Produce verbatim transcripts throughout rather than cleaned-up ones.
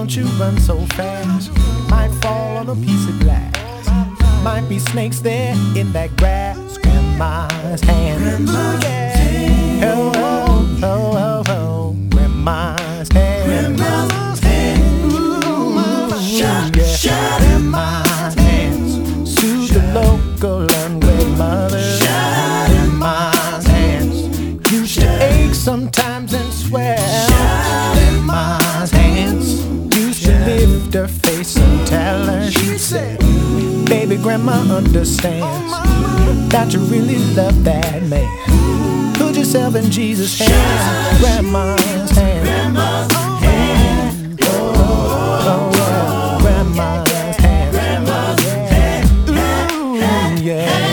don't you run so fast. You might fall on a piece of glass. Might be snakes there in that grass. Grandma's hand. Grandma's hand. Oh, oh, oh, oh, oh. Grandma's hand. Grandma's hand. Ooh, shut, yeah. Shut Grandma's hands. To the local unwed mother. Shut Grandma's hands. Used to ache sometimes and swell. Grandma's hands. Used to lift her face and tell her. She said, baby, grandma understands that you really love that man. Put yourself in Jesus' hands. Grandma's hand. Grandma's hand. Oh, oh, oh. Grandma's hand. Grandma's hand. Ooh, yeah, yeah.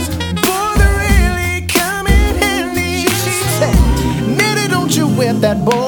That boy